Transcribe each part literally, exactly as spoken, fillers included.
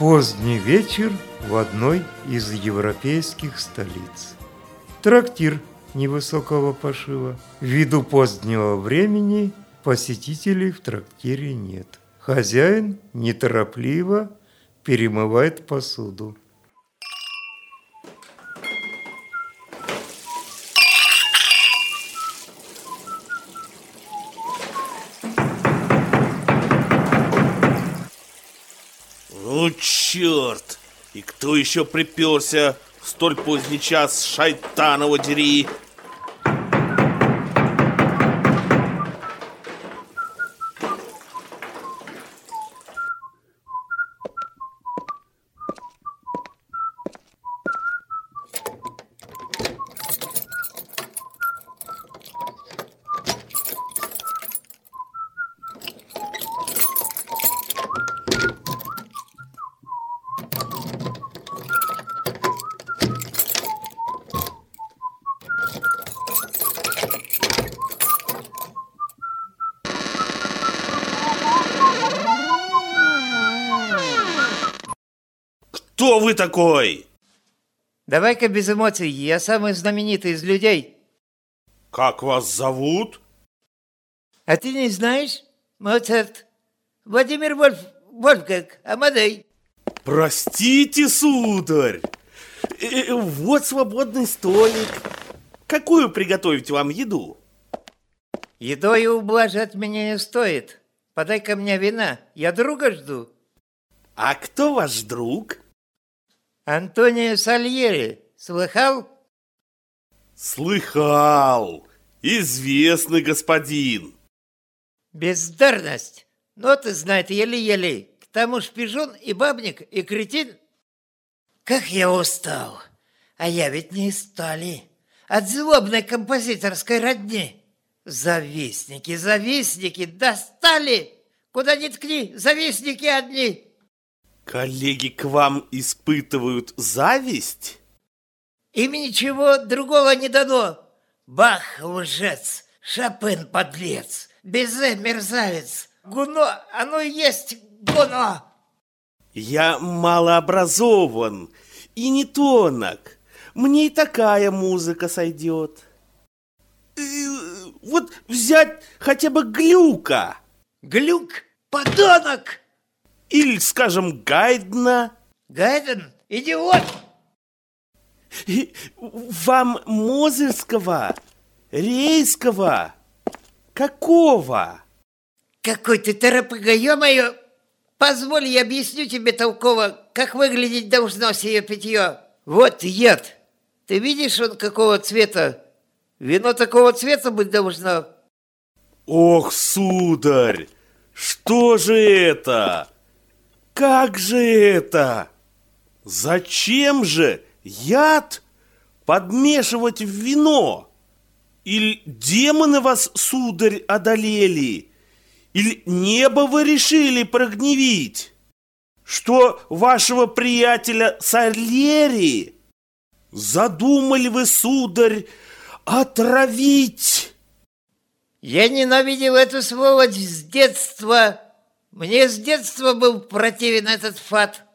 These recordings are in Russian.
Поздний вечер в одной из европейских столиц. Трактир невысокого пошива. Ввиду позднего времени посетителей в трактире нет. Хозяин неторопливо перемывает посуду. Ну, черт! И кто еще приперся в столь поздний час, шайтанова дери? Кто вы такой? Давай-ка без эмоций, я самый знаменитый из людей. Как вас зовут? А ты не знаешь? Моцарт. Владимир Вольф... Вольфганг Амадей. Простите, сударь. Э, вот свободный столик. Какую приготовить вам еду? Едой ублажать меня не стоит. Подай-ка мне вина, я друга жду. А кто ваш друг? Антонио Сальери. Слыхал? Слыхал. Известный господин. Бездарность. Но ты знает еле-еле. К тому шпижон и бабник, и кретин. Как я устал. А я ведь не из стали. От злобной композиторской родни. Завистники, завистники, достали! Куда ни ткни, завистники одни. Коллеги к вам испытывают зависть? Им ничего другого не дано. Бах лжец, Шопен подлец, Бизе мерзавец, Гуно, оно и есть Гуно. Я малообразован и не тонок. Мне и такая музыка сойдет. Вот взять хотя бы Глюка. Глюк, подонок! Или, скажем, Гайдна. Гайден, идиот! Вам Мозырского, Рейского, какого? Какой ты торопыга, ё-моё! Позволь, я объясню тебе толково, как выглядеть должно сие питье. Вот яд. Ты видишь, он какого цвета? Вино такого цвета быть должно. Ох, сударь, что же это? Как же это? Зачем же яд подмешивать в вино? Или демоны вас, сударь, одолели? Или небо вы решили прогневить? Что вашего приятеля Сальери задумали вы, сударь, отравить? Я ненавидел эту сволочь с детства. Мне с детства был противен этот фат.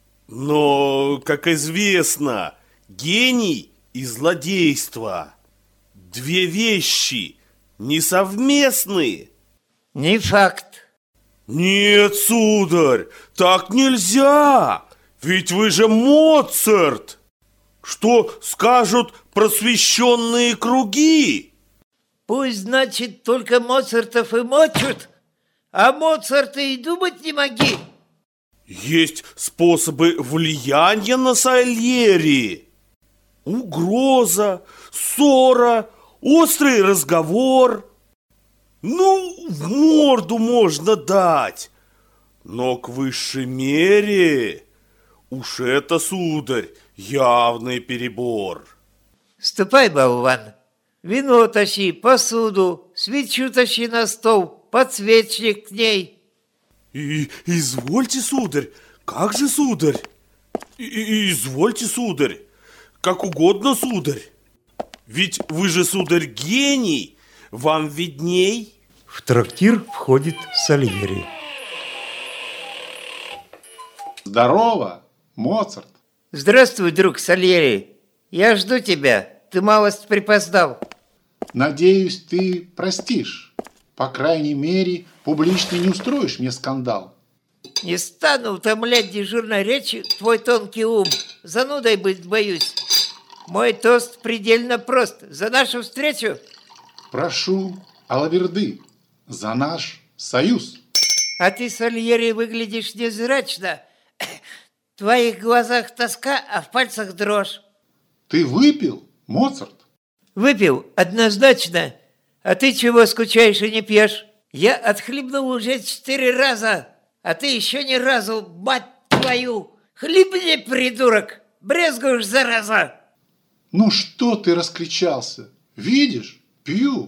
Но, как известно, гений и злодейство – две вещи несовместные. Не факт. Нет, сударь, так нельзя, ведь вы же Моцарт. Что скажут просвещенные круги? Пусть, значит, только Моцартов и мочут, а Моцарта и думать не моги. Есть способы влияния на Сальери. Угроза, ссора, острый разговор. Ну, в морду можно дать. Но к высшей мере уж это, сударь, явный перебор. Ступай, болван. Вино тащи, посуду, свечу тащи на стол, подсвечник к ней. И, извольте, сударь, как же, сударь? И, извольте, сударь, как угодно, сударь. Ведь вы же, сударь, гений, вам видней. В трактир входит Сальери. Здорово, Моцарт. Здравствуй, друг Сальери. Я жду тебя. Ты малость припоздал. Надеюсь, ты простишь. По крайней мере, публично не устроишь мне скандал. Не стану утомлять дежурной речи твой тонкий ум. Занудой быть боюсь. Мой тост предельно прост. За нашу встречу. Прошу, Алаверды, за наш союз. А ты, Сальери, выглядишь невзрачно. В твоих глазах тоска, а в пальцах дрожь. Ты выпил, Моцарт? Выпил, однозначно. А ты чего скучаешь и не пьешь? Я отхлебнул уже четыре раза, а ты еще ни разу, мать твою. Хлебни, придурок, брезгуешь, зараза. Ну что ты раскричался? Видишь, пью.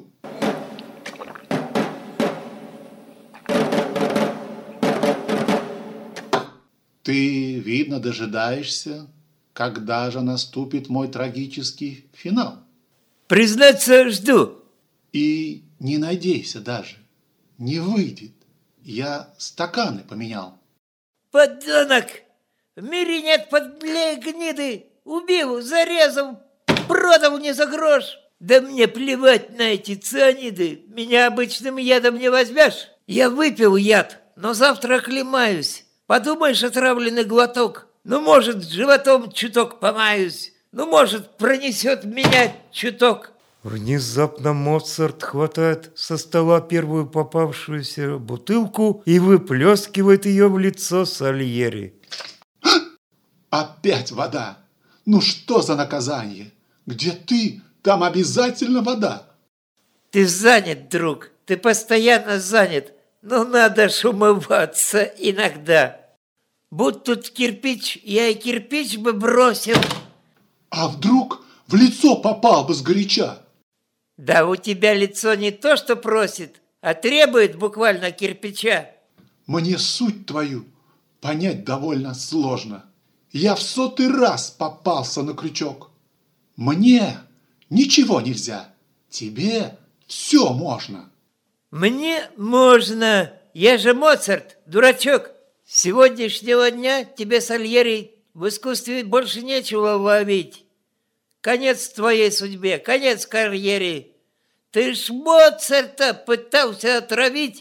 Ты, видно, дожидаешься, когда же наступит мой трагический финал. Признаться, жду. И не надейся даже, не выйдет. Я стаканы поменял. Подонок! В мире нет подлее гниды. Убил, зарезал, продал не за грош. Да мне плевать на эти цианиды. Меня обычным ядом не возьмешь. Я выпил яд, но завтра оклемаюсь. Подумаешь, отравленный глоток. Ну, может, животом чуток помаюсь. Ну, может, пронесет меня чуток. Внезапно Моцарт хватает со стола первую попавшуюся бутылку и выплескивает ее в лицо Сальери. Опять вода! Ну что за наказание? Где ты, там обязательно вода. Ты занят, друг, ты постоянно занят. Но надо ж умываться иногда. Будь тут кирпич, я и кирпич бы бросил. А вдруг в лицо попал бы сгоряча? Да у тебя лицо не то, что просит, а требует буквально кирпича. Мне суть твою понять довольно сложно. Я в сотый раз попался на крючок. Мне ничего нельзя, тебе все можно. Мне можно, я же Моцарт, дурачок. С сегодняшнего дня тебе, Сальери, в искусстве больше нечего ловить. Конец твоей судьбе, конец карьере. Ты ж Моцарта пытался отравить.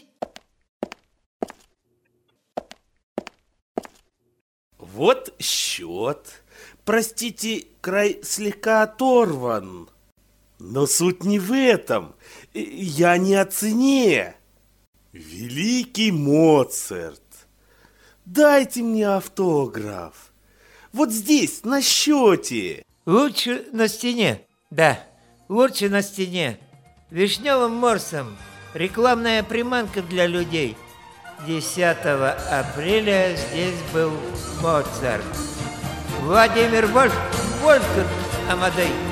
Вот счет. Простите, край слегка оторван. Но суть не в этом. Я не о цене. Великий Моцарт, дайте мне автограф. Вот здесь, на счете. Лучше на стене, да, лучше на стене. Вишневым морсом. Рекламная приманка для людей. десятого апреля здесь был Моцарт. Владимир Вольф, Вольфганг Амадей.